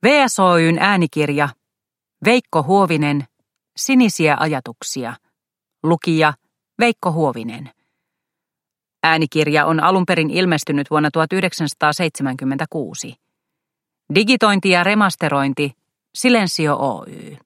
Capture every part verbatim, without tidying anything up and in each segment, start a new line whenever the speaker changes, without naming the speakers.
V S Oy:n äänikirja Veikko Huovinen, Sinisiä ajatuksia. Lukija Veikko Huovinen. Äänikirja on alun perin ilmestynyt vuonna tuhatyhdeksänsataaseitsemänkymmentäkuusi. Digitointi ja remasterointi Silensio Oy.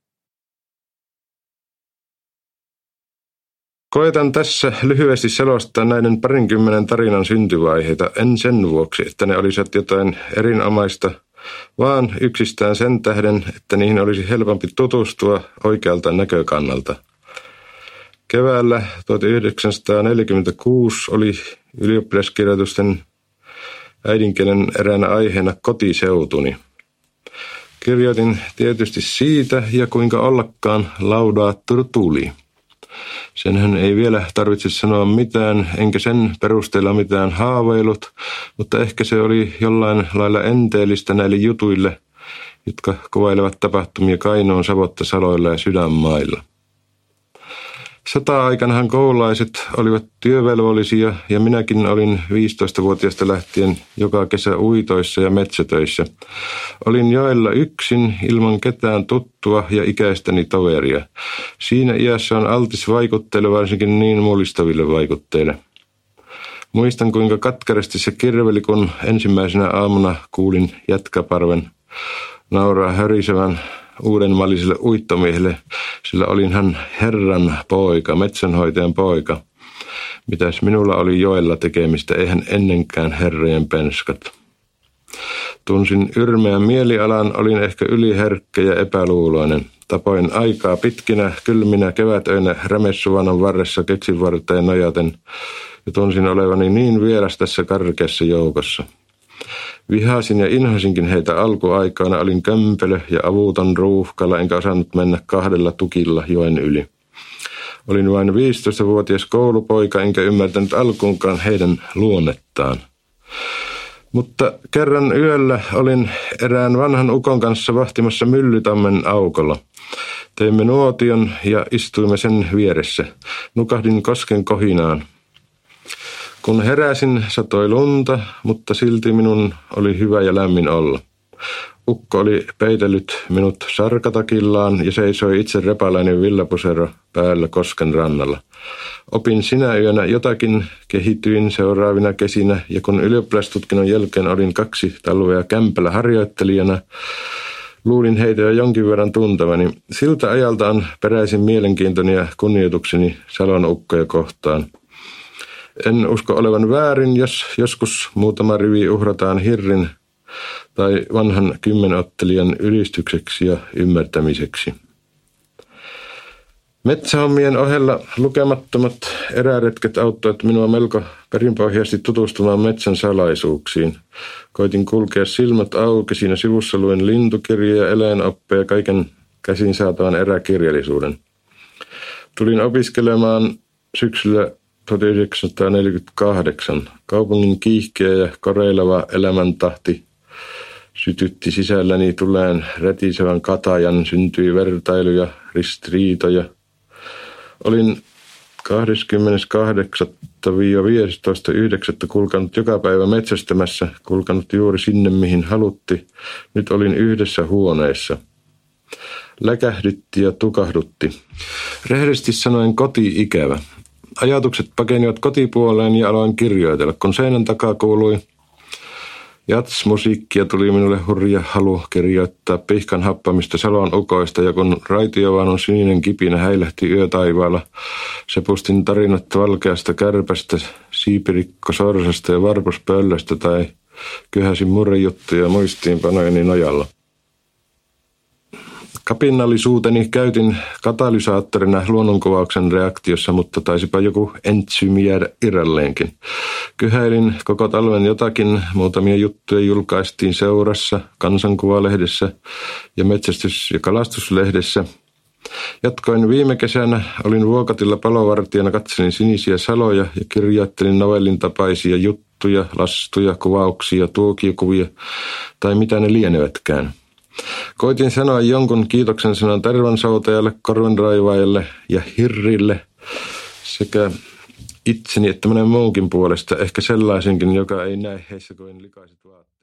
Koetan tässä lyhyesti selostaa näiden parinkymmenen tarinan syntyvaiheita, en sen vuoksi, että ne olisivat jotain erinomaista, vaan yksistään sen tähden, että niihin olisi helpompi tutustua oikealta näkökannalta. Keväällä tuhatyhdeksänsataaneljäkymmentäkuusi oli ylioppilaskirjoitusten äidinkielen eräänä aiheena kotiseutuni. Kirjoitin tietysti siitä ja kuinka ollakaan Laudatur tuli. Senhän ei vielä tarvitse sanoa mitään, enkä sen perusteella mitään haaveilut, mutta ehkä se oli jollain lailla enteellistä näille jutuille, jotka kuvailevat tapahtumia Kainoon Savotta-saloilla ja Sydänmailla. Sota-aikanahan koululaiset olivat työvelvollisia ja minäkin olin viisitoistavuotiaasta lähtien joka kesä uitoissa ja metsätöissä. Olin joella yksin ilman ketään tuttua ja ikäistäni toveria. Siinä iässä on altis vaikutteille, varsinkin niin mullistaville vaikutteille. Muistan kuinka katkerasti se kirveli, kun ensimmäisenä aamuna kuulin jätkäparven nauraa hörisevän uudenmalliselle uittomiehelle, sillä olin hän herran poika, metsänhoitajan poika. Mitäs minulla oli joella tekemistä, eihän ennenkään herrojen penskat. Tunsin yrmeän mielialan, olin ehkä yliherkkä ja epäluuloinen. Tapoin aikaa pitkinä, kylminä kevätöinä rämessuvanon varressa keksinvarteen nojaten ja tunsin olevani niin vieras tässä karkeassa joukossa. Vihasin ja inhosinkin heitä alkuaikana, olin kömpelö ja avuton ruuhkalla, enkä osannut mennä kahdella tukilla joen yli. Olin vain viisitoistavuotias koulupoika, enkä ymmärtänyt alkuunkaan heidän luonnettaan. Mutta kerran yöllä olin erään vanhan ukon kanssa vahtimassa Myllytammen aukolla. Teimme nuotion ja istuimme sen vieressä. Nukahdin kosken kohinaan. Kun heräsin, satoi lunta, mutta silti minun oli hyvä ja lämmin olla. Ukko oli peitellyt minut sarkatakillaan ja seisoi itse repalainen villapusero päällä kosken rannalla. Opin sinä yönä jotakin, kehityin seuraavina kesinä ja kun ylioppilastutkinnon jälkeen olin kaksi talvea kämpällä harjoittelijana, luulin heitä jo jonkin verran tuntavani. Siltä ajalta on peräisin mielenkiintoni ja kunnioitukseni Salon ukkoja kohtaan. En usko olevan väärin, jos joskus muutama rivi uhrataan hirrin tai vanhan kymmenottelijan ylistykseksi ja ymmärtämiseksi. Metsähommien ohella lukemattomat eräretket auttoivat minua melko perinpohjaisesti tutustumaan metsän salaisuuksiin. Koitin kulkea silmät auki, siinä sivussa luin lintukirjoja, eläinoppeja, kaiken käsin saatavan eräkirjallisuuden. Tulin opiskelemaan syksyllä tuhatyhdeksänsataaneljäkymmentäkahdeksan. Kaupungin kiihkeä ja koreileva elämäntahti sytytti sisälläni tuleen retisevän katajan, syntyi vertailuja, ristiriitoja. Olin kahdeskymmeneskahdeksas viidestoista yhdeksättä kulkanut joka päivä metsästämässä, kulkanut juuri sinne mihin halutti. Nyt olin yhdessä huoneessa. Läkähdytti ja tukahdutti. Rehellisesti sanoen koti-ikävä. Ajatukset pakenivat kotipuoleen ja aloin kirjoitella, kun seinän takaa kuului jats-musiikkia, tuli minulle hurja halu kirjoittaa pihkan happamista Salon ukoista, ja kun raitiovanon sininen kipinä häilähti yötaivaalla, sepustin tarinat valkeasta kärpästä, siipirikkosorsasta ja varpuspöllöstä tai kyhäsin murrejuttuja muistiinpanojeni nojalla. Kapinallisuuteni käytin katalysaattorina luonnonkuvauksen reaktiossa, mutta taisipa joku entsyymi jäädä irralleenkin. Kyhäilin koko talven jotakin, muutamia juttuja julkaistiin Seurassa, Kansankuvalehdessä ja Metsästys- ja kalastuslehdessä. Jatkoin viime kesänä, olin Vuokatilla palovartijana, katselin Sinisiä saloja ja kirjoittelin novellin tapaisia juttuja, lastuja, kuvauksia, tuokiokuvia tai mitä ne lienevätkään. Koitin sanoa jonkun kiitoksen sanan tervansoutajalle, korvenraivaajalle ja hirrille sekä itseni että monen muunkin puolesta, ehkä sellaisenkin, joka ei näe heissä kuin likaiset vaatteet.